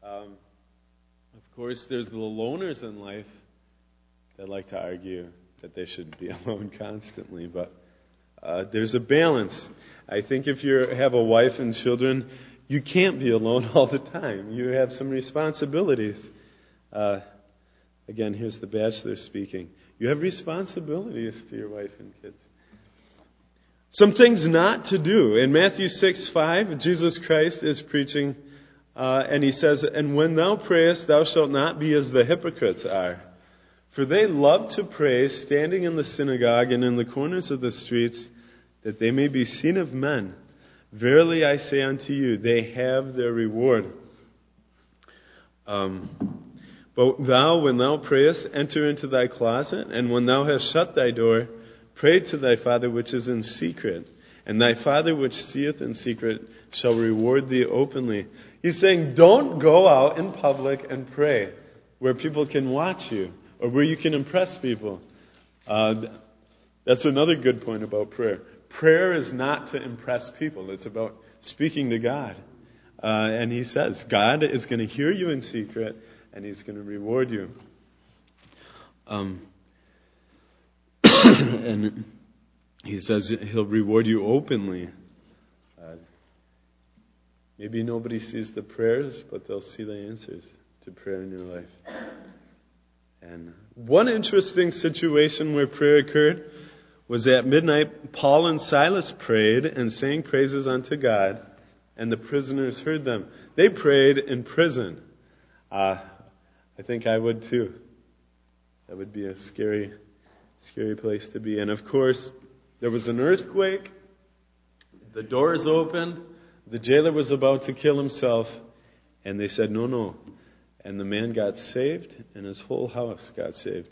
Of course, there's the loners in life that like to argue that they should be alone constantly, but there's a balance. I think if you have a wife and children, you can't be alone all the time. You have some responsibilities. Again, here's the bachelor speaking. You have responsibilities to your wife and kids. Some things not to do. In Matthew 6:5, Jesus Christ is preaching, and he says, "And when thou prayest, thou shalt not be as the hypocrites are. For they love to pray, standing in the synagogue and in the corners of the streets, that they may be seen of men. Verily I say unto you, they have their reward. But thou, when thou prayest, enter into thy closet, and when thou hast shut thy door, pray to thy Father which is in secret, and thy Father which seeth in secret shall reward thee openly." He's saying, don't go out in public and pray where people can watch you or where you can impress people. That's another good point about prayer. Prayer is not to impress people. It's about speaking to God. And he says, God is going to hear you in secret, and he's going to reward you. And he says he'll reward you openly. Maybe nobody sees the prayers, but they'll see the answers to prayer in your life. And one interesting situation where prayer occurred was at midnight. Paul and Silas prayed and sang praises unto God, and the prisoners heard them. They prayed in prison. I think I would too. That would be a scary place to be. And of course, there was an earthquake. The doors opened. The jailer was about to kill himself. And they said, no. And the man got saved, and his whole house got saved.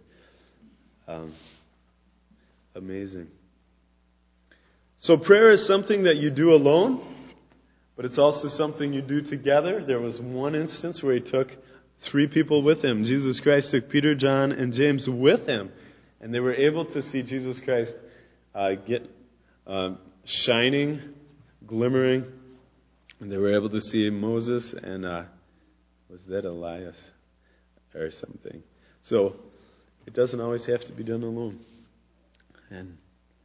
Amazing. So prayer is something that you do alone, but it's also something you do together. There was one instance where he took 3 people with him. Jesus Christ took Peter, John, and James with him. And they were able to see Jesus Christ get shining, glimmering. And they were able to see Moses and, was that Elias or something? So it doesn't always have to be done alone. And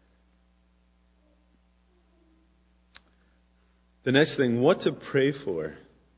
the next thing, what to pray for.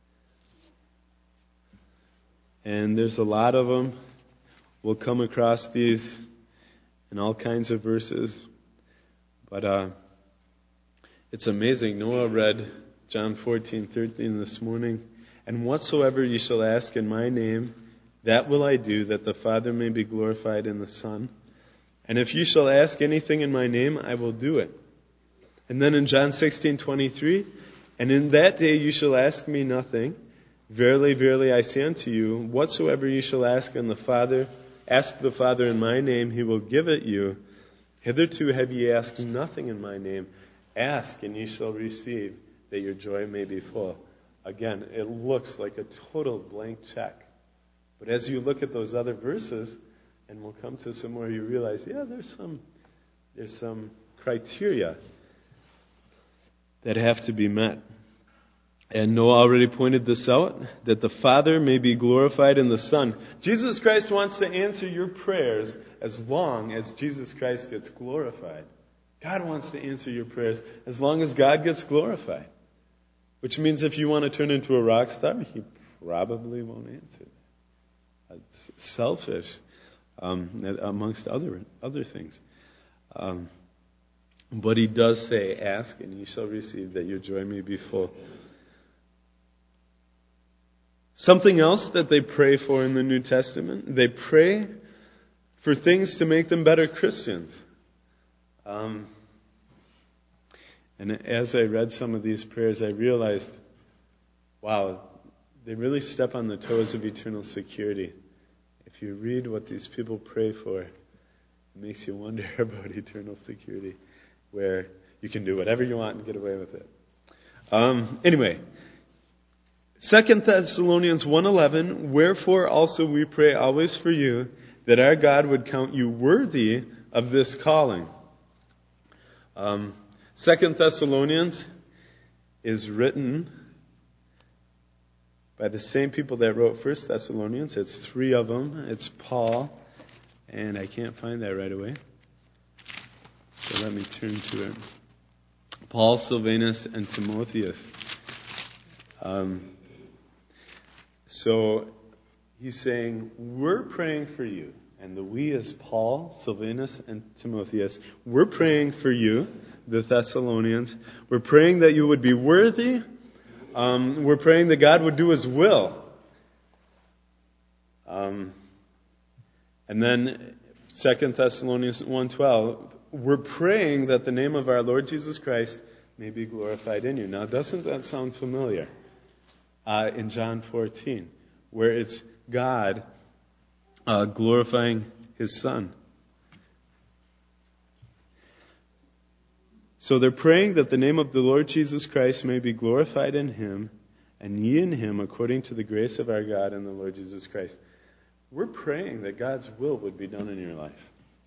And there's a lot of them. We'll come across these in all kinds of verses. But it's amazing. Noah read John 14:13 this morning. "And whatsoever ye shall ask in my name, that will I do, that the Father may be glorified in the Son. And if ye shall ask anything in my name, I will do it." And then in John 16:23, "And in that day you shall ask me nothing. Verily, verily, I say unto you, whatsoever ye shall ask the Father in my name, he will give it you. Hitherto have ye asked nothing in my name. Ask, and ye shall receive, that your joy may be full." Again, it looks like a total blank check. But as you look at those other verses, and we'll come to some more, you realize, there's some criteria that have to be met. And Noah already pointed this out, that the Father may be glorified in the Son. Jesus Christ wants to answer your prayers as long as Jesus Christ gets glorified. God wants to answer your prayers as long as God gets glorified. Which means if you want to turn into a rock star, he probably won't answer. That's selfish, amongst other things. But he does say, "Ask and ye shall receive, that your joy may be full." Something else that they pray for in the New Testament, they pray for things to make them better Christians. And as I read some of these prayers, I realized, wow, they really step on the toes of eternal security. If you read what these people pray for, it makes you wonder about eternal security, where you can do whatever you want and get away with it. Anyway, 2 Thessalonians 1:11, "Wherefore also we pray always for you, that our God would count you worthy of this calling." 2 Thessalonians is written by the same people that wrote 1 Thessalonians. It's 3 of them. It's Paul, and I can't find that right away. So let me turn to it. Paul, Silvanus, and Timotheus. So he's saying, we're praying for you. And the we is Paul, Silvanus, and Timotheus. We're praying for you, the Thessalonians. We're praying that you would be worthy. We're praying that God would do His will. And then 2 Thessalonians 1:12, we're praying that the name of our Lord Jesus Christ may be glorified in you. Now, doesn't that sound familiar? In John 14, where it's God glorifying His Son. So they're praying that the name of the Lord Jesus Christ may be glorified in Him, and ye in Him, according to the grace of our God and the Lord Jesus Christ. We're praying that God's will would be done in your life.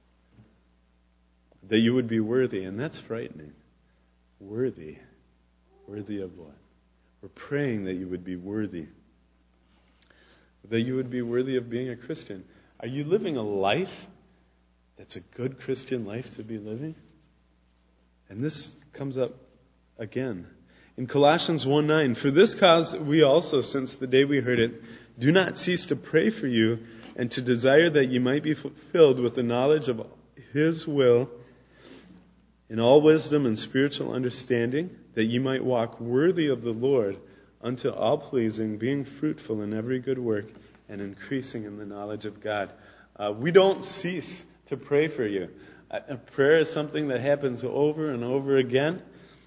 That you would be worthy, and that's frightening. Worthy. Worthy of what? We're praying that you would be worthy. That you would be worthy of being a Christian. Are you living a life that's a good Christian life to be living? And this comes up again. In Colossians 1:9, for this cause we also, since the day we heard it, do not cease to pray for you and to desire that ye might be filled with the knowledge of His will in all wisdom and spiritual understanding, that ye might walk worthy of the Lord unto all pleasing, being fruitful in every good work and increasing in the knowledge of God. We don't cease to pray for you. Prayer is something that happens over and over again.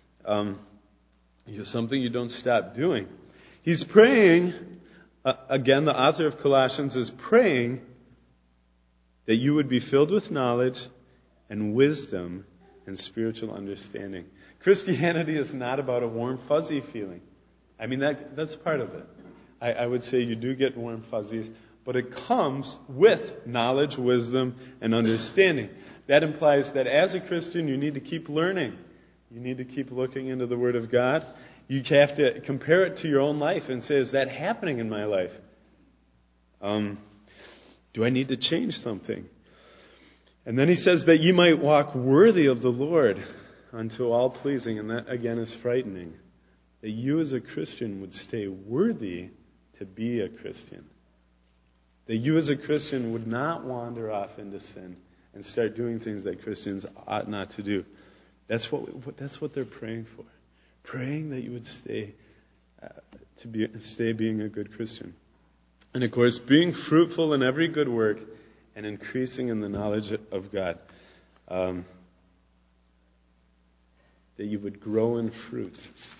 It's something you don't stop doing. He's praying, again, the author of Colossians is praying that you would be filled with knowledge and wisdom and spiritual understanding. Christianity is not about a warm, fuzzy feeling. I mean, that's part of it. I would say you do get warm fuzzies, but it comes with knowledge, wisdom, and understanding. That implies that as a Christian, you need to keep learning. You need to keep looking into the Word of God. You have to compare it to your own life and say, is that happening in my life? Do I need to change something? And then he says that you might walk worthy of the Lord unto all pleasing. And that, again, is frightening. That you as a Christian would stay worthy to be a Christian. That you as a Christian would not wander off into sin and start doing things that Christians ought not to do. That's what they're praying for. Praying that you would stay being a good Christian. And of course, being fruitful in every good work and increasing in the knowledge of God. That you would grow in fruit.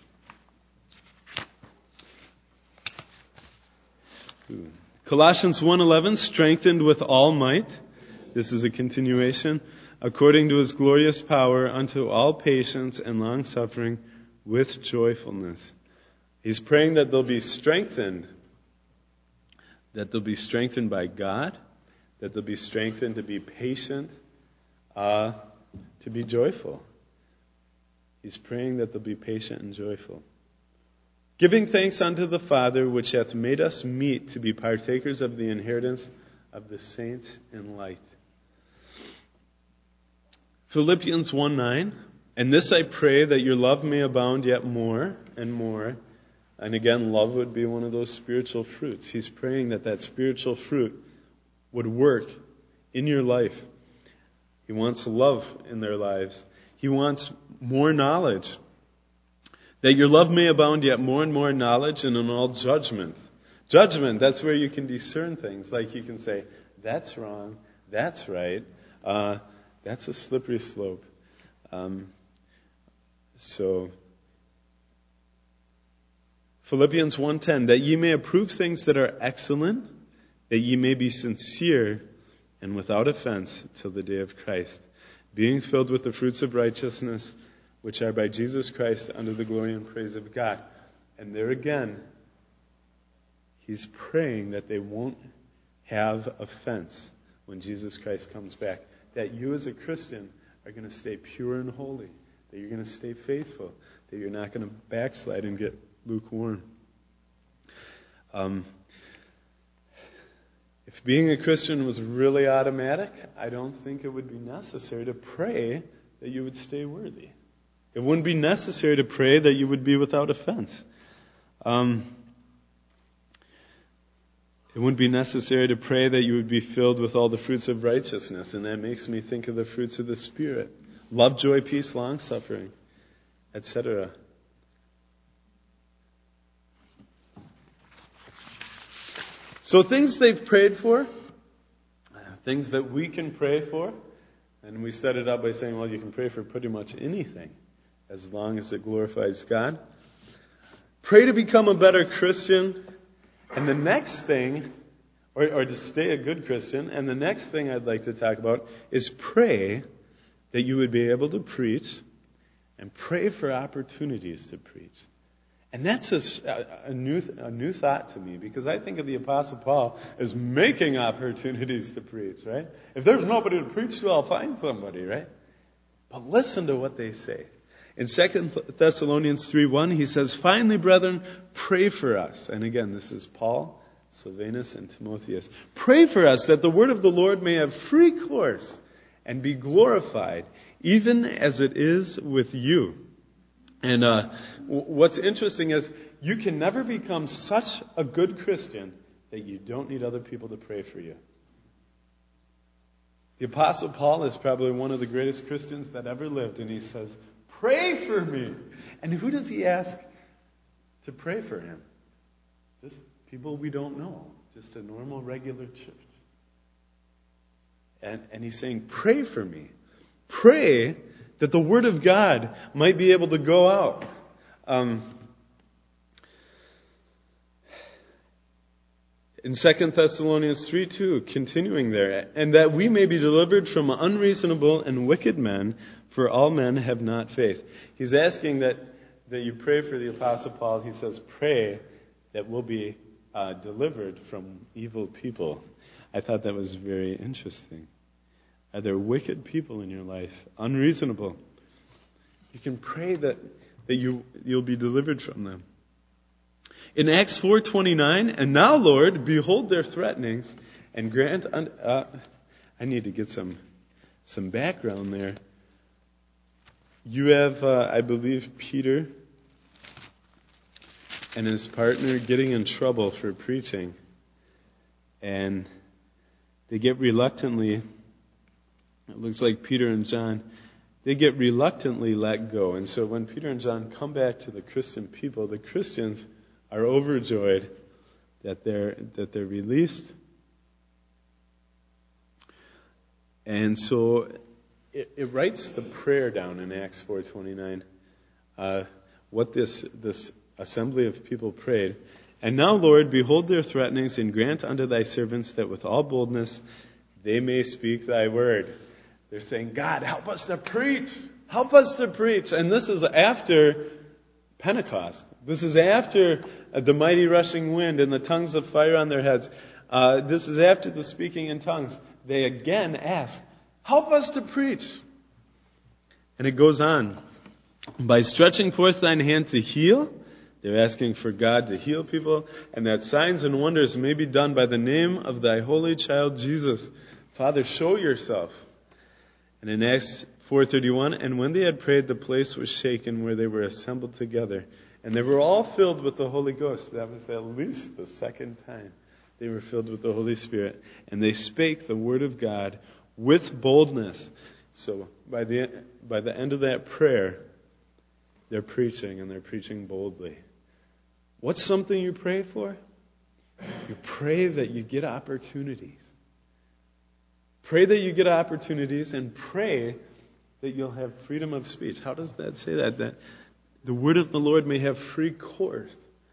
Colossians 1:11, strengthened with all might. This is a continuation. According to His glorious power, unto all patience and long suffering with joyfulness. He's praying that they'll be strengthened. That they'll be strengthened by God. That they'll be strengthened to be patient. To be joyful. He's praying that they'll be patient and joyful. Giving thanks unto the Father, which hath made us meet to be partakers of the inheritance of the saints in light. Philippians 1:9, and this I pray, that your love may abound yet more and more. And again, love would be one of those spiritual fruits. He's praying that spiritual fruit would work in your life. He wants love in their lives. He wants more knowledge. That your love may abound yet more and more knowledge and in all judgment. Judgment, that's where you can discern things. Like you can say, that's wrong, that's right. That's a slippery slope. Philippians 1:10, that ye may approve things that are excellent, that ye may be sincere and without offense till the day of Christ, being filled with the fruits of righteousness, which are by Jesus Christ unto the glory and praise of God. And there again, he's praying that they won't have offense when Jesus Christ comes back. That you as a Christian are going to stay pure and holy. That you're going to stay faithful. That you're not going to backslide and get lukewarm. If being a Christian was really automatic, I don't think it would be necessary to pray that you would stay worthy. It wouldn't be necessary to pray that you would be without offense. It wouldn't be necessary to pray that you would be filled with all the fruits of righteousness, and that makes me think of the fruits of the Spirit. Love, joy, peace, long-suffering, etc. So things they've prayed for, things that we can pray for, and we set it up by saying, well, you can pray for pretty much anything as long as it glorifies God. Pray to become a better Christian, and the next thing, or to stay a good Christian, and the next thing I'd like to talk about is pray that you would be able to preach, and pray for opportunities to preach. And that's a new thought to me, because I think of the Apostle Paul as making opportunities to preach, right? If there's nobody to preach to, I'll find somebody, right? But listen to what they say. In 2 Thessalonians 3:1, he says, "Finally, brethren, pray for us." And again, this is Paul, Silvanus, and Timotheus. "Pray for us that the word of the Lord may have free course and be glorified, even as it is with you." And what's interesting is you can never become such a good Christian that you don't need other people to pray for you. The Apostle Paul is probably one of the greatest Christians that ever lived, and he says, "Pray for me." And who does he ask to pray for him? Just people we don't know, just a normal, regular church. And he's saying, "Pray for me. Pray that the Word of God might be able to go out." In 2 Thessalonians 3:2, continuing there, "And that we may be delivered from unreasonable and wicked men, for all men have not faith." He's asking that you pray for the Apostle Paul. He says, pray that we'll be delivered from evil people. I thought that was very interesting. Are there wicked people in your life? Unreasonable. You can pray that you'll be delivered from them. In Acts 4:29, "And now, Lord, behold their threatenings, and grant..." I need to get some background there. You have, I believe, Peter and his partner getting in trouble for preaching. And they get reluctantly, it looks like Peter and John, they get reluctantly let go. And so when Peter and John come back to the Christian people, the Christians are overjoyed that they're released. And so it writes the prayer down in Acts 4:29, what this assembly of people prayed. "And now, Lord, behold their threatenings, and grant unto thy servants that with all boldness they may speak thy word." They're saying, "God, help us to preach. Help us to preach." And this is after Pentecost. This is after the mighty rushing wind and the tongues of fire on their heads. This is after the speaking in tongues. They again ask, "Help us to preach." And it goes on. "By stretching forth thine hand to heal," they're asking for God to heal people, "and that signs and wonders may be done by the name of thy holy child Jesus." Father, show yourself. And in Acts 4:31, "And when they had prayed, the place was shaken where they were assembled together. And they were all filled with the Holy Ghost." That was at least the second time they were filled with the Holy Spirit. "And they spake the word of God with boldness." So by the end of that prayer, they're preaching, and they're preaching boldly. What's something you pray for? You pray that you get opportunities. Pray that you get opportunities, and pray that you'll have freedom of speech. How does that say that? That the word of the Lord may have free course.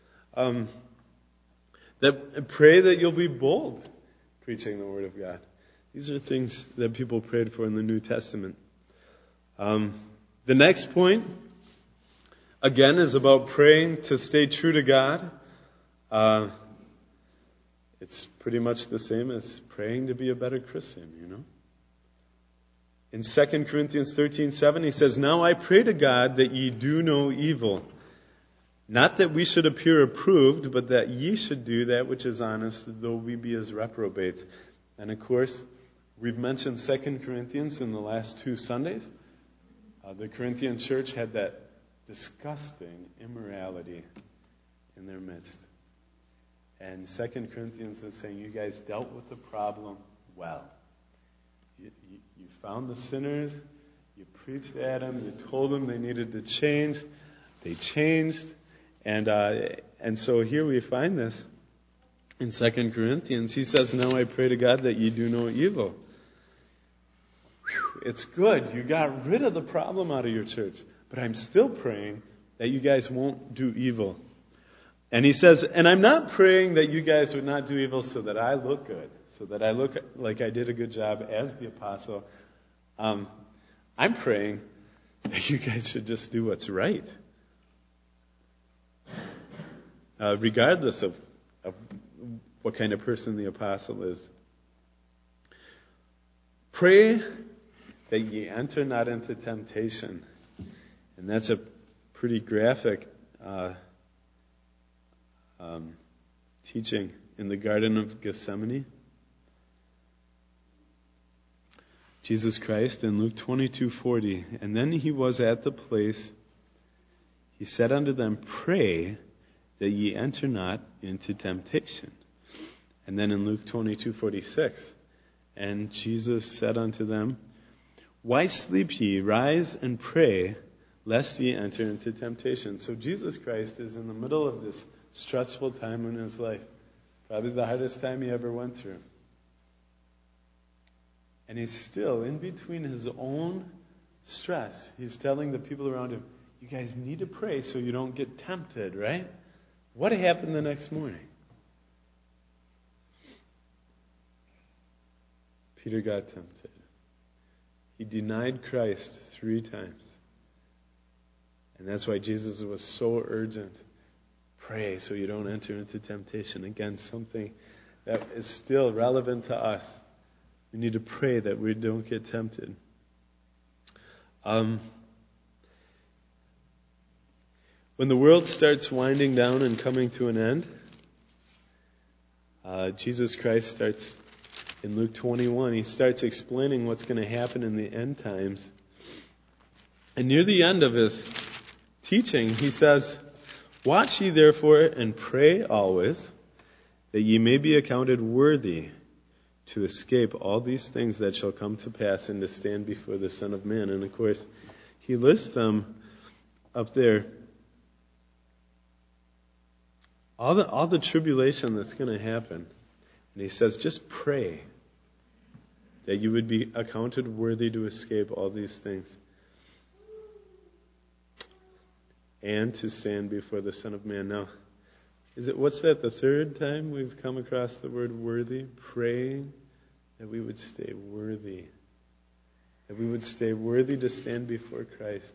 That pray that you'll be bold preaching the word of God. These are things that people prayed for in the New Testament. The next point, again, is about praying to stay true to God. It's pretty much the same as praying to be a better Christian, you know. In 2 Corinthians 13:7, he says, "Now I pray to God that ye do no evil." Not that we should appear approved, but that ye should do that which is honest, though we be as reprobates. And of course, we've mentioned 2 Corinthians in the last 2 Sundays. The Corinthian church had that disgusting immorality in their midst. And 2 Corinthians is saying, you guys dealt with the problem well. You found the sinners, you preached at them, you told them they needed to change, they changed. And so here we find this in 2 Corinthians. He says, now I pray to God that ye do no evil. Whew, it's good. You got rid of the problem out of your church. But I'm still praying that you guys won't do evil. And he says, and I'm not praying that you guys would not do evil so that I look good, so that I look like I did a good job as the apostle. I'm praying that you guys should just do what's right. Regardless of what kind of person the apostle is. Pray that ye enter not into temptation. And that's a pretty graphic teaching in the Garden of Gethsemane. Jesus Christ in Luke 22:40, and then he was at the place, he said unto them, pray that ye enter not into temptation. And then in Luke 22:46, and Jesus said unto them, why sleep ye? Rise and pray, lest ye enter into temptation. So Jesus Christ is in the middle of this stressful time in his life. Probably the hardest time he ever went through. And he's still in between his own stress. He's telling the people around him, you guys need to pray so you don't get tempted, right? What happened the next morning? Peter got tempted. He denied Christ 3 times. And that's why Jesus was so urgent. Pray so you don't enter into temptation. Again, something that is still relevant to us. We need to pray that we don't get tempted. When the world starts winding down and coming to an end, Jesus Christ starts in Luke 21. He starts explaining what's going to happen in the end times. And near the end of his teaching, he says, watch ye therefore and pray always, that ye may be accounted worthy to escape all these things that shall come to pass and to stand before the Son of Man. And of course, he lists them up there. All the tribulation that's going to happen. And he says, just pray that you would be accounted worthy to escape all these things. And to stand before the Son of Man. Now, what's that, the 3rd time we've come across the word worthy? Praying that we would stay worthy. That we would stay worthy to stand before Christ.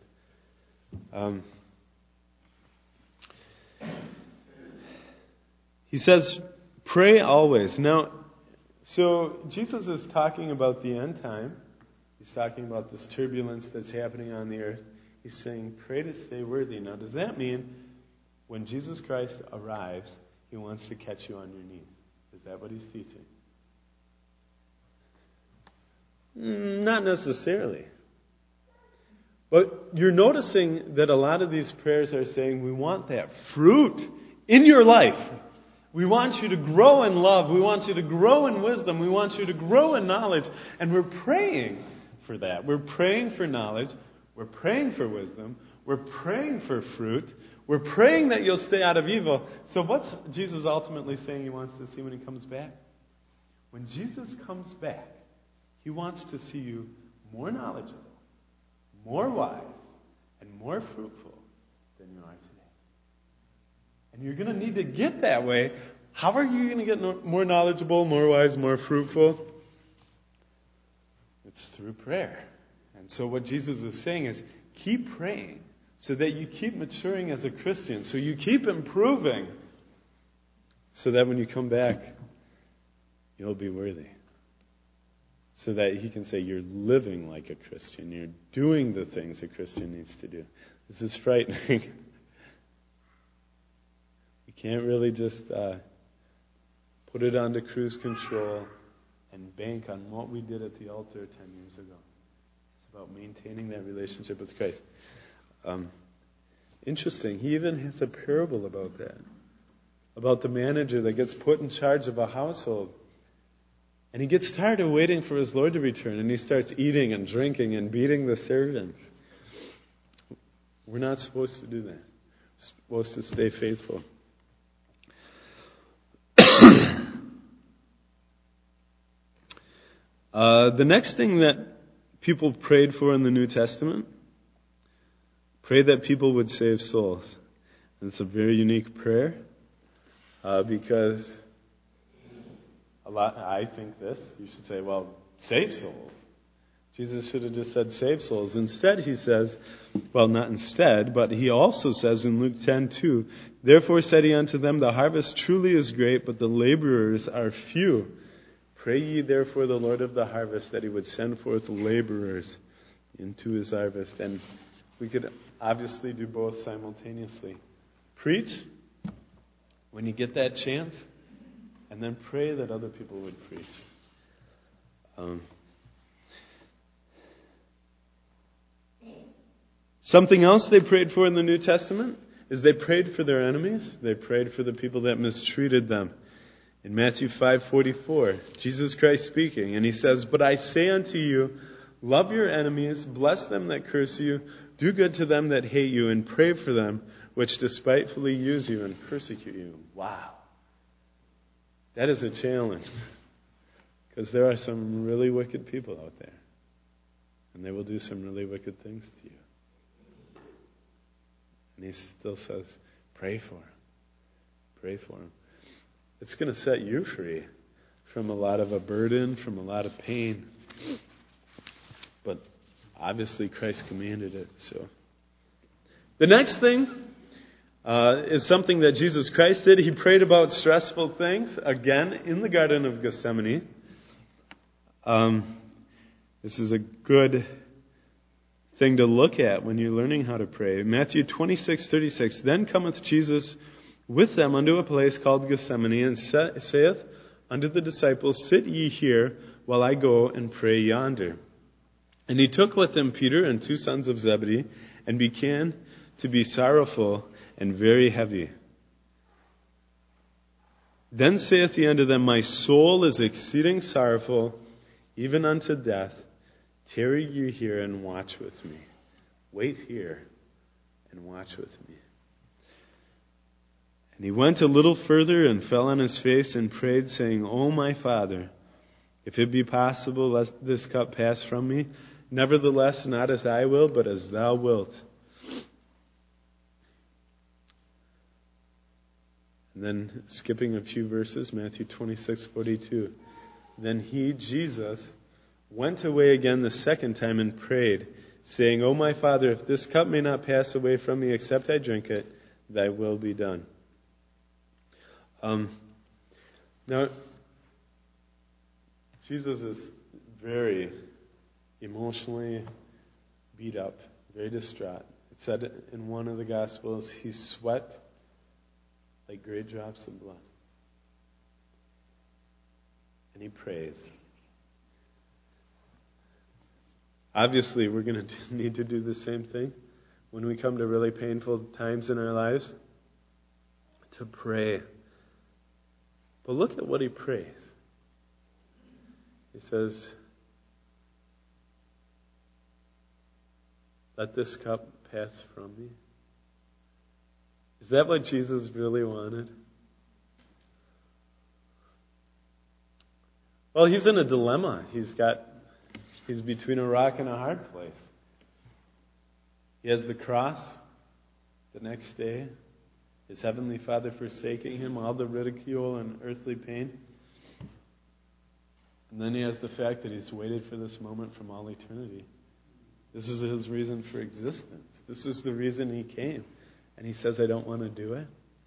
He says, pray always. Now, so Jesus is talking about the end time. He's talking about this turbulence that's happening on the earth. He's saying, pray to stay worthy. Now, does that mean when Jesus Christ arrives, he wants to catch you on your knees? Is that what he's teaching? Not necessarily. But you're noticing that a lot of these prayers are saying, we want that fruit in your life. We want you to grow in love. We want you to grow in wisdom. We want you to grow in knowledge. And we're praying for that. We're praying for knowledge. We're praying for wisdom. We're praying for fruit. We're praying that you'll stay out of evil. So what's Jesus ultimately saying he wants to see when he comes back? When Jesus comes back, he wants to see you more knowledgeable, more wise, and more fruitful than you are today. And you're going to need to get that way. How are you going to get more knowledgeable, more wise, more fruitful? It's through prayer. And so what Jesus is saying is, keep praying so that you keep maturing as a Christian, so you keep improving, so that when you come back, you'll be worthy. So that he can say you're living like a Christian, you're doing the things a Christian needs to do. This is frightening. can't really just put it onto cruise control and bank on what we did at the altar 10 years ago. It's about maintaining that relationship with Christ. Interesting. He even has a parable about that. About the manager that gets put in charge of a household. And he gets tired of waiting for his Lord to return, and he starts eating and drinking and beating the servants. We're not supposed to do that. We're supposed to stay faithful. The next thing that people prayed for in the New Testament, pray that people would save souls. And it's a very unique prayer because I think this, you should say, well, save souls. Jesus should have just said save souls. Instead, he says, well, not instead, but he also says in Luke 10:2, therefore said he unto them, the harvest truly is great, but the laborers are few. Pray ye therefore the Lord of the harvest that he would send forth laborers into his harvest. And we could obviously do both simultaneously. Preach when you get that chance, and then pray that other people would preach. Something else they prayed for in the New Testament is they prayed for their enemies. They prayed for the people that mistreated them. In Matthew 5:44, Jesus Christ speaking, and he says, but I say unto you, love your enemies, bless them that curse you, do good to them that hate you, and pray for them which despitefully use you and persecute you. Wow. That is a challenge. Because there are some really wicked people out there. And they will do some really wicked things to you. And he still says, pray for him. Pray for him. It's going to set you free from a lot of a burden, from a lot of pain. But obviously Christ commanded it. So the next thing is something that Jesus Christ did. He prayed about stressful things, again, in the Garden of Gethsemane. This is a good thing to look at when you're learning how to pray. Matthew 26:36. Then cometh Jesus with them unto a place called Gethsemane, and saith unto the disciples, sit ye here, while I go and pray yonder. And he took with him Peter and 2 sons of Zebedee, and began to be sorrowful and very heavy. Then saith he unto them, my soul is exceeding sorrowful, even unto death. Tarry ye here and watch with me. Wait here and watch with me. And he went a little further and fell on his face and prayed, saying, O my Father, if it be possible, let this cup pass from me. Nevertheless, not as I will, but as thou wilt. And then skipping a few verses, Matthew 26:42. Then he, Jesus, went away again the second time and prayed, saying, O my Father, if this cup may not pass away from me except I drink it, thy will be done. Now, Jesus is very emotionally beat up, very distraught. It said in one of the Gospels, he sweat like great drops of blood. And he prays. Obviously, we're going to need to do the same thing when we come to really painful times in our lives, to pray. But look at what he prays. He says, let this cup pass from me. Is that what Jesus really wanted? Well, he's in a dilemma. He's between a rock and a hard place. He has the cross the next day, his heavenly Father forsaking him, all the ridicule and earthly pain. And then he has the fact that he's waited for this moment from all eternity. This is his reason for existence. This is the reason he came. And he says, I don't want to do it.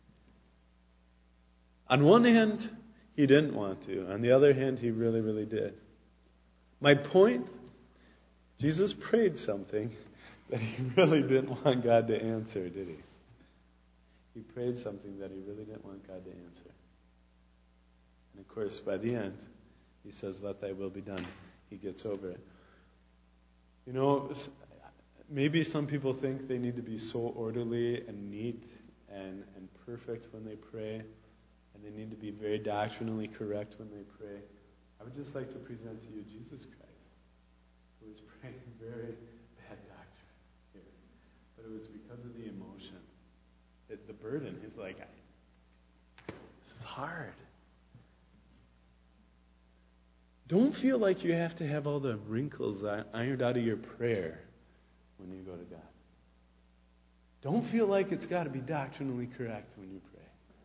On one hand, he didn't want to. On the other hand, he really, really did. My point, Jesus prayed something that he really didn't want God to answer, did he? He prayed something that he really didn't want God to answer. And of course, by the end, he says, "Let thy will be done." He gets over it. You know, maybe some people think they need to be so orderly and neat and perfect when they pray, and they need to be very doctrinally correct when they pray. I would just like to present to you Jesus Christ, who was praying very bad doctrine here. But it was because of the emotion, the burden. He's like, this is hard. Don't feel like you have to have all the wrinkles ironed out of your prayer when you go to God. Don't feel like it's got to be doctrinally correct when you pray.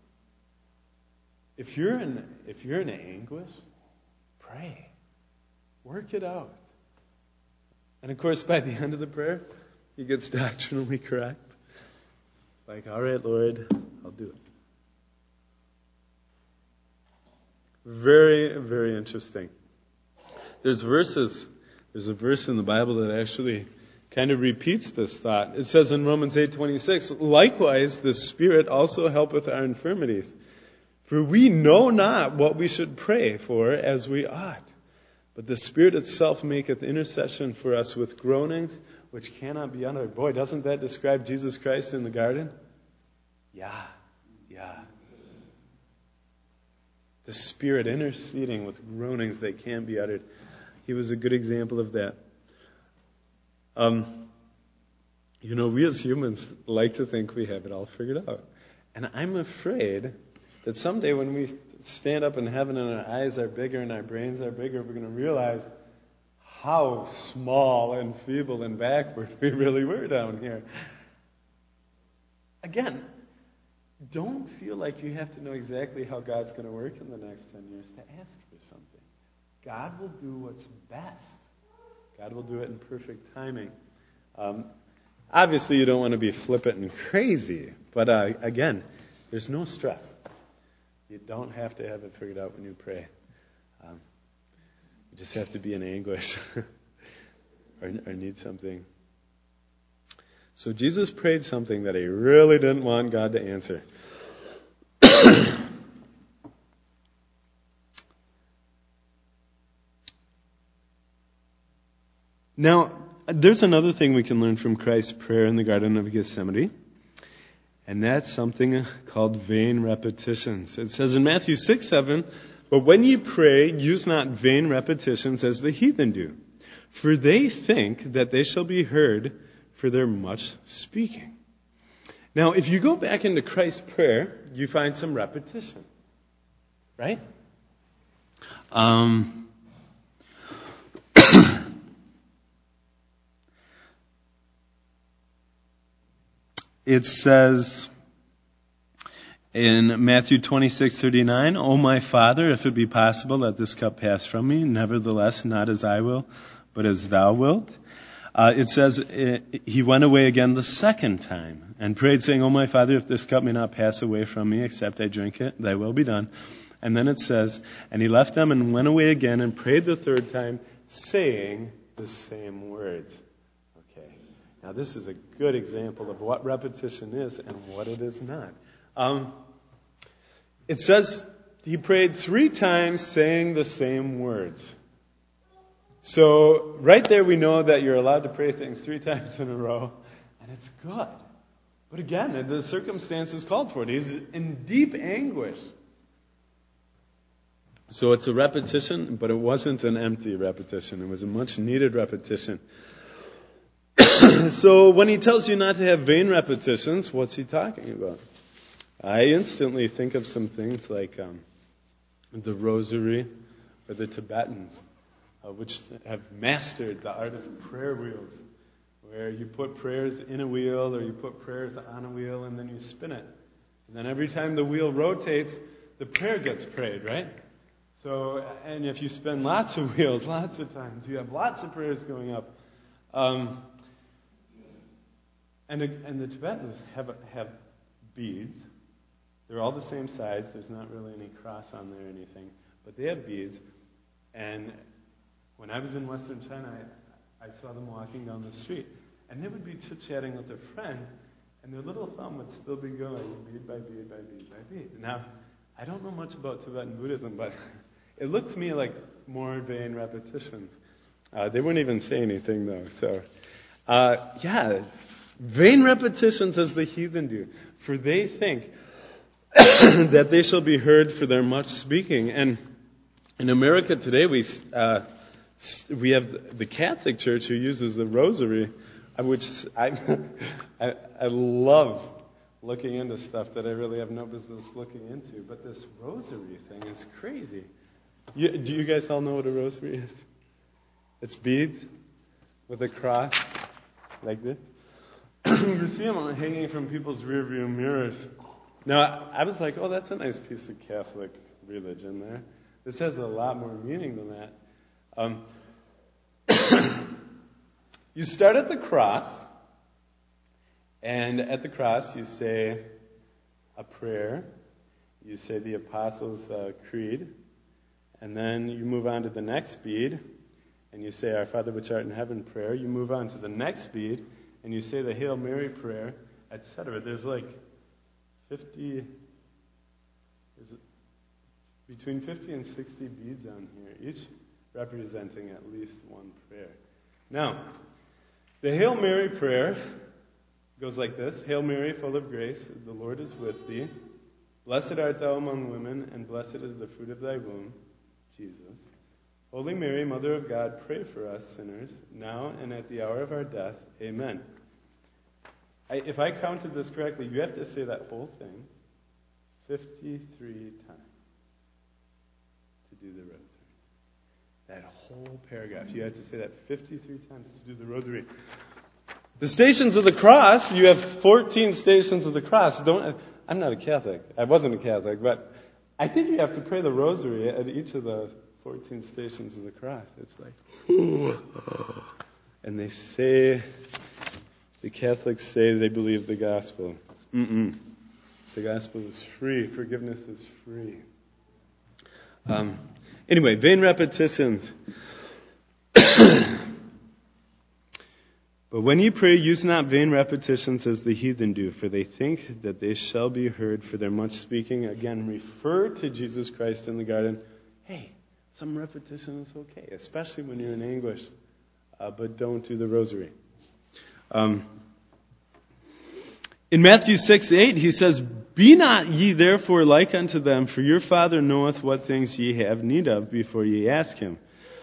If you're in anguish, pray. Work it out. And of course, by the end of the prayer, he gets doctrinally correct. Like, all right, Lord, I'll do it. Very, very interesting. There's a verse in the Bible that actually kind of repeats this thought. It says in Romans 8:26, "Likewise, the Spirit also helpeth our infirmities. For we know not what we should pray for as we ought. But the Spirit itself maketh intercession for us with groanings which cannot be uttered." Boy, doesn't that describe Jesus Christ in the garden? Yeah. The Spirit interceding with groanings that can't be uttered. He was a good example of that. We as humans like to think we have it all figured out. And I'm afraid that someday when we stand up in heaven and our eyes are bigger and our brains are bigger, we're going to realize how small and feeble and backward we really were down here. Again, don't feel like you have to know exactly how God's going to work in the next 10 years to ask for something. God will do what's best. God will do it in perfect timing. Obviously, you don't want to be flippant and crazy, but again, there's no stress. You don't have to have it figured out when you pray. You just have to be in anguish or need something. So Jesus prayed something that he really didn't want God to answer. Now, there's another thing we can learn from Christ's prayer in the Garden of Gethsemane, and that's something called vain repetitions. It says in Matthew 6:7, "But when ye pray, use not vain repetitions as the heathen do, for they think that they shall be heard for their much speaking." Now, if you go back into Christ's prayer, you find some repetition, right? It says in Matthew 26:39, "O my Father, if it be possible, let this cup pass from me. Nevertheless, not as I will, but as thou wilt." It says he went away again the second time and prayed, saying, "O my Father, if this cup may not pass away from me, except I drink it, thy will be done." And then it says, "And he left them and went away again and prayed the third time, saying the same words." Okay. Now this is a good example of what repetition is and what it is not. It says he prayed 3 times saying the same words. So right there we know that you're allowed to pray things 3 times in a row, and it's good. But again, the circumstances called for it. He's in deep anguish. So it's a repetition, but it wasn't an empty repetition. It was a much needed repetition. So when he tells you not to have vain repetitions, what's he talking about? I instantly think of some things like the rosary or the Tibetans, which have mastered the art of prayer wheels, where you put prayers in a wheel or you put prayers on a wheel and then you spin it. And then every time the wheel rotates, the prayer gets prayed, right? So, and if you spin lots of wheels, lots of times, you have lots of prayers going up. And the Tibetans have beads. They're all the same size. There's not really any cross on there or anything. But they have beads. And when I was in Western China, I saw them walking down the street. And they would be chit-chatting with their friend. and their little thumb would still be going bead by bead by bead by bead. Now, I don't know much about Tibetan Buddhism, but it looked to me like more vain repetitions. They wouldn't even say anything, though. So, vain repetitions as the heathen do, for they think that they shall be heard for their much speaking. And in America today, we have the Catholic Church who uses the rosary, which I love looking into stuff that I really have no business looking into. But this rosary thing is crazy. Do you guys all know what a rosary is? It's beads with a cross like this. You see them hanging from people's rearview mirrors. Now, I was like, oh, that's a nice piece of Catholic religion there. This has a lot more meaning than that. You start at the cross, and at the cross you say a prayer. You say the Apostles' Creed, and then you move on to the next bead, and you say, Our Father which art in heaven prayer. You move on to the next bead, and you say the Hail Mary prayer, etc. There's like between 50 and 60 beads on here, each representing at least one prayer. Now, the Hail Mary prayer goes like this. Hail Mary, full of grace, the Lord is with thee. Blessed art thou among women, and blessed is the fruit of thy womb, Jesus. Holy Mary, Mother of God, pray for us sinners, now and at the hour of our death. Amen. If I counted this correctly, you have to say that whole thing 53 times to do the rosary. That whole paragraph, you have to say that 53 times to do the rosary. The Stations of the Cross, you have 14 Stations of the Cross. I'm not a Catholic. I wasn't a Catholic, but I think you have to pray the rosary at each of the 14 Stations of the Cross. It's like, and they say, the Catholics say they believe the gospel. The gospel is free. Forgiveness is free. Anyway, vain repetitions. But when you pray, use not vain repetitions as the heathen do, for they think that they shall be heard for their much speaking. Again, refer to Jesus Christ in the garden. Hey, some repetition is okay, especially when you're in anguish. But don't do the rosary. In Matthew 6:8, he says, Be not ye therefore like unto them, for your Father knoweth what things ye have need of before ye ask him.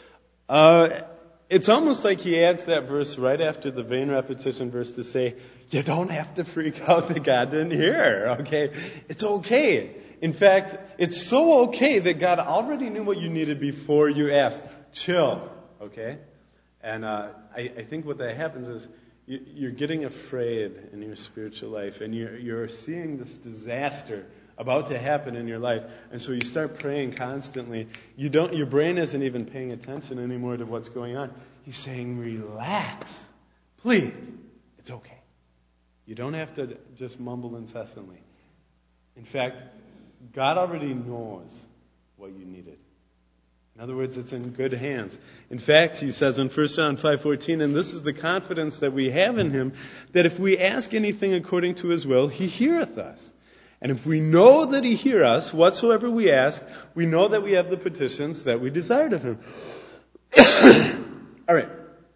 It's almost like he adds that verse right after the vain repetition verse to say, you don't have to freak out that God didn't hear, okay? It's okay. In fact, it's so okay that God already knew what you needed before you asked. Chill, okay? And I think what that happens is you're getting afraid in your spiritual life, and you're seeing this disaster about to happen in your life, and so you start praying constantly. Your brain isn't even paying attention anymore to what's going on. He's saying, relax, please. It's okay. You don't have to just mumble incessantly. In fact, God already knows what you needed. In other words, it's in good hands. In fact, he says in 1 John 5:14, and this is the confidence that we have in him, that if we ask anything according to his will, he heareth us. And if we know that he hear us, whatsoever we ask, we know that we have the petitions that we desired of him. All right.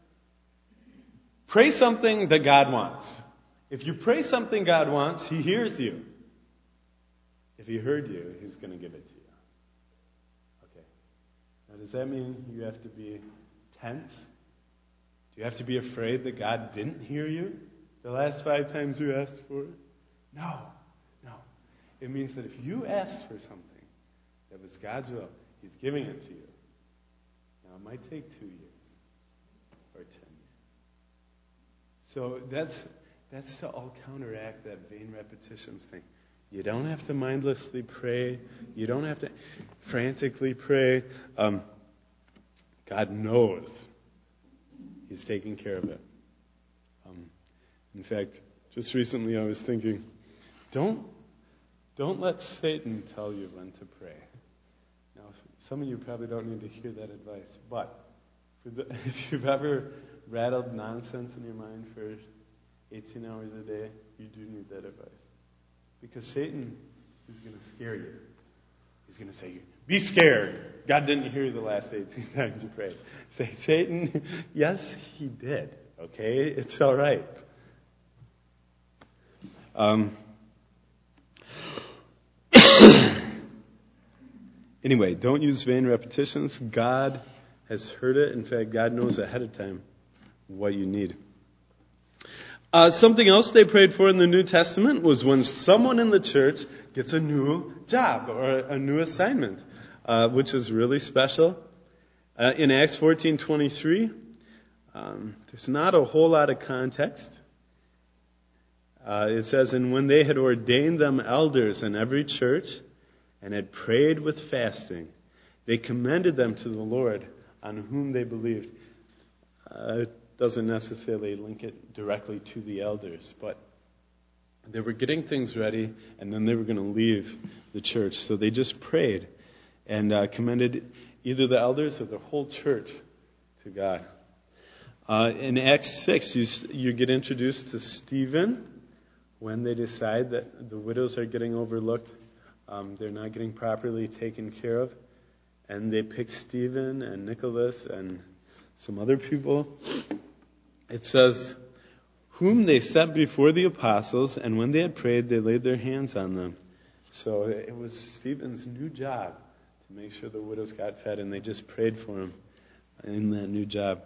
Pray something that God wants. If you pray something God wants, he hears you. If he heard you, he's going to give it to you. Okay. Now, does that mean you have to be tense? Do you have to be afraid that God didn't hear you the last 5 times you asked for it? No. It means that if you asked for something that was God's will, he's giving it to you. Now, it might take 2 years or 10 years. So that's to all counteract that vain repetitions thing. You don't have to mindlessly pray. You don't have to frantically pray. God knows he's taking care of it. In fact, just recently I was thinking, don't let Satan tell you when to pray. Now, some of you probably don't need to hear that advice, but if you've ever rattled nonsense in your mind for 18 hours a day, you do need that advice. Because Satan is going to scare you. He's going to say, be scared. God didn't hear you the last 18 times you prayed. Say, Satan, yes, he did. Okay? It's all right. Anyway, don't use vain repetitions. God has heard it. In fact, God knows ahead of time what you need. Something else they prayed for in the New Testament was when someone in the church gets a new job or a new assignment, which is really special. In Acts 14:23, there's not a whole lot of context. It says, and when they had ordained them elders in every church and had prayed with fasting, they commended them to the Lord on whom they believed. It doesn't necessarily link it directly to the elders, but they were getting things ready, and then they were going to leave the church. So they just prayed and commended either the elders or the whole church to God. In Acts 6, you get introduced to Stephen when they decide that the widows are getting overlooked. They're not getting properly taken care of. And they pick Stephen and Nicholas and some other people. It says, whom they set before the apostles, and when they had prayed, they laid their hands on them. So it was Stephen's new job to make sure the widows got fed, and they just prayed for him in that new job.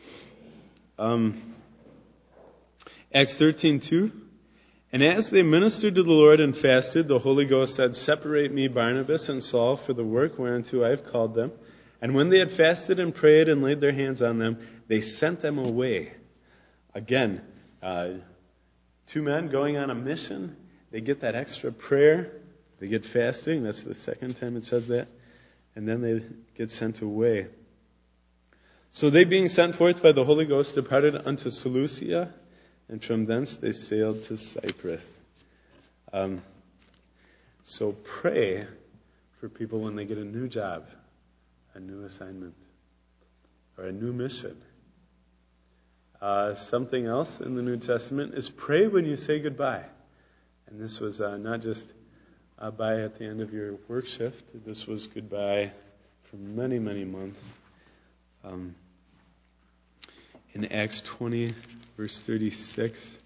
Acts 13:2. And as they ministered to the Lord and fasted, the Holy Ghost said, separate me, Barnabas and Saul, for the work whereunto I have called them. And when they had fasted and prayed and laid their hands on them, they sent them away. Again, two men going on a mission, they get that extra prayer, they get fasting, that's the second time it says that, and then they get sent away. So they, being sent forth by the Holy Ghost, departed unto Seleucia, and from thence they sailed to Cyprus. So pray for people when they get a new job, a new assignment, or a new mission. Something else in the New Testament is pray when you say goodbye. And this was not just bye at the end of your work shift. This was goodbye for many, many months. In Acts 20, verse 36,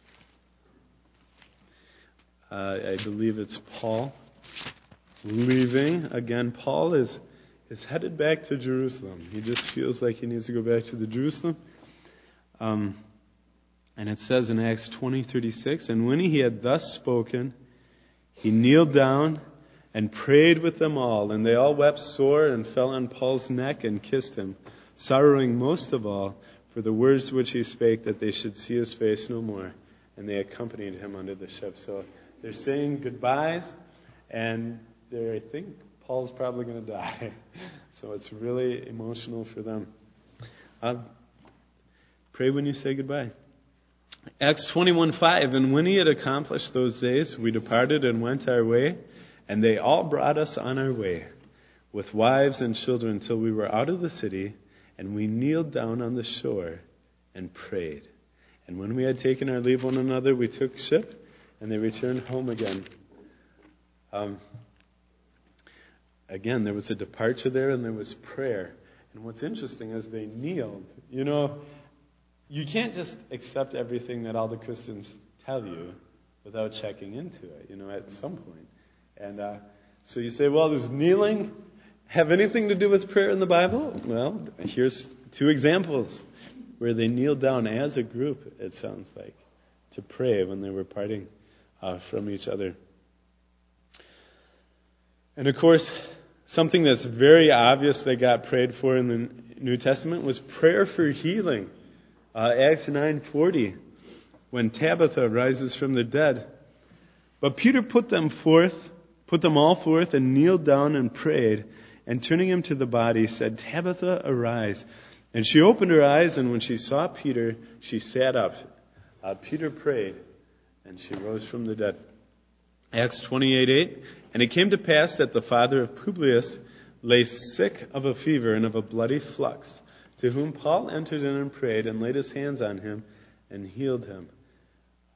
I believe it's Paul leaving. Again, Paul is headed back to Jerusalem. He just feels like he needs to go back to the Jerusalem. And it says in Acts 20:36, and when he had thus spoken, he kneeled down and prayed with them all, and they all wept sore and fell on Paul's neck and kissed him, sorrowing most of all for the words which he spake, that they should see his face no more. And they accompanied him unto the ship. So they're saying goodbyes, and I think Paul's probably going to die. So it's really emotional for them. Pray when you say goodbye. Acts 21:5, and when he had accomplished those days, we departed and went our way, and they all brought us on our way, with wives and children, till we were out of the city, and we kneeled down on the shore and prayed. And when we had taken our leave one another, we took ship, and they returned home again. Again, there was a departure there, and there was prayer. And what's interesting is they kneeled. You can't just accept everything that all the Christians tell you without checking into it, at some point. And so you say, well, does kneeling have anything to do with prayer in the Bible? Well, here's two examples where they kneeled down as a group, it sounds like, to pray when they were parting from each other. And of course, something that's very obvious they got prayed for in the New Testament was prayer for healing. Acts 9:40, when Tabitha rises from the dead. But Peter put them all forth, and kneeled down and prayed, and turning him to the body, said, Tabitha, arise. And she opened her eyes, and when she saw Peter, she sat up. Peter prayed, and she rose from the dead. Acts 28:8, and it came to pass that the father of Publius lay sick of a fever and of a bloody flux, to whom Paul entered in and prayed and laid his hands on him and healed him.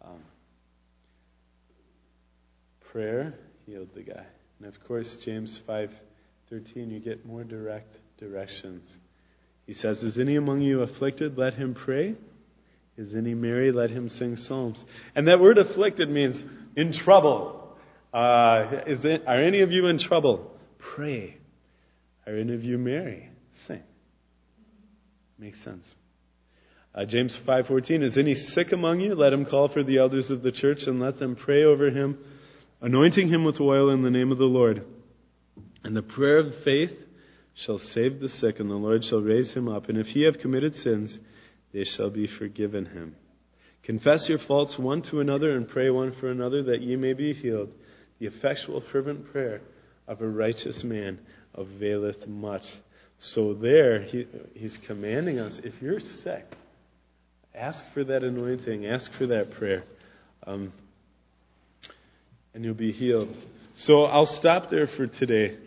Prayer healed the guy. And of course, James 5:13, you get more direct directions. He says, "Is any among you afflicted? Let him pray. Is any merry? Let him sing psalms." And that word afflicted means in trouble. Are any of you in trouble? Pray. Are any of you merry? Sing. Makes sense. James 5:14, "Is any sick among you? Let him call for the elders of the church and let them pray over him, anointing him with oil in the name of the Lord. And the prayer of faith shall save the sick, and the Lord shall raise him up. And if he have committed sins, they shall be forgiven him. Confess your faults one to another and pray one for another that ye may be healed. The effectual fervent prayer of a righteous man availeth much." So there, he's commanding us, if you're sick, ask for that anointing, ask for that prayer, and you'll be healed. So I'll stop there for today.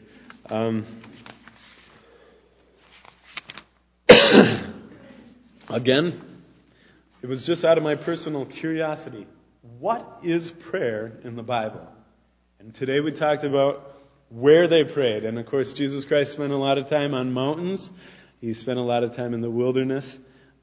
Again, it was just out of my personal curiosity. What is prayer in the Bible? And today we talked about where they prayed. And of course, Jesus Christ spent a lot of time on mountains. He spent a lot of time in the wilderness.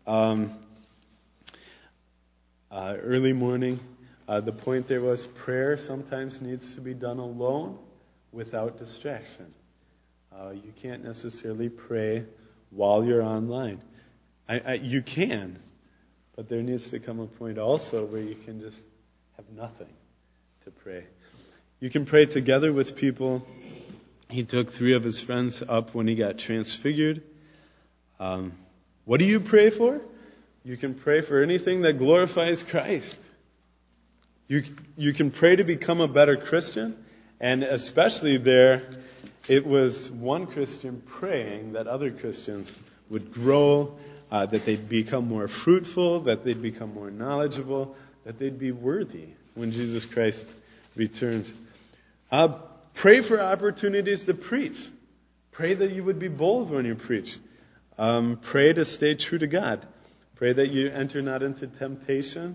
Early morning. The point there was prayer sometimes needs to be done alone without distraction. You can't necessarily pray while you're online. You can, but there needs to come a point also where you can just have nothing to pray. You can pray together with people. He took 3 of his friends up when he got transfigured. What do you pray for? You can pray for anything that glorifies Christ. You can pray to become a better Christian, and especially there, it was one Christian praying that other Christians would grow, that they'd become more fruitful, that they'd become more knowledgeable, that they'd be worthy when Jesus Christ returns. Pray for opportunities to preach. Pray that you would be bold when you preach. Pray to stay true to God. Pray that you enter not into temptation.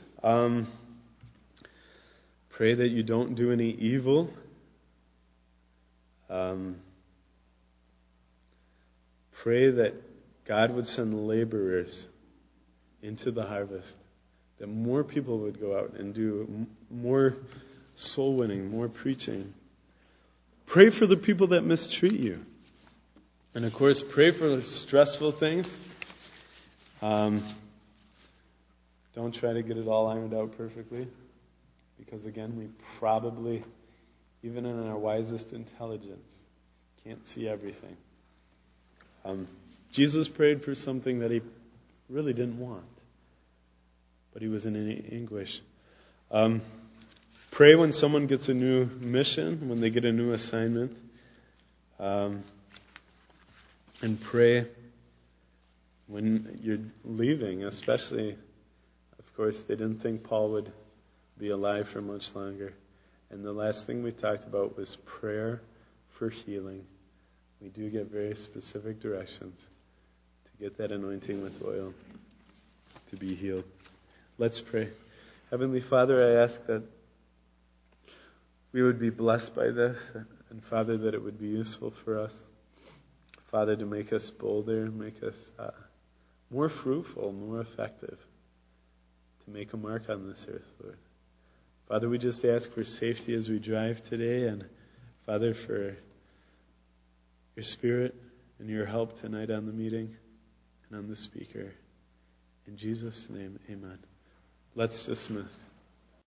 Pray that you don't do any evil. Pray that God would send laborers into the harvest, that more people would go out and do more soul winning, more preaching. Pray for the people that mistreat you. And of course, pray for stressful things. Don't try to get it all ironed out perfectly, because again, we probably, even in our wisest intelligence, can't see everything. Jesus prayed for something that he really didn't want, but he was in anguish. Pray when someone gets a new mission, when they get a new assignment. And pray when you're leaving, especially, of course, they didn't think Paul would be alive for much longer. And the last thing we talked about was prayer for healing. We do get very specific directions to get that anointing with oil to be healed. Let's pray. Heavenly Father, I ask that we would be blessed by this, and Father, that it would be useful for us. Father, to make us bolder, make us more fruitful, more effective, to make a mark on this earth, Lord. Father, we just ask for safety as we drive today, and Father, for your Spirit and your help tonight on the meeting and on the speaker. In Jesus' name, amen. Let's dismiss.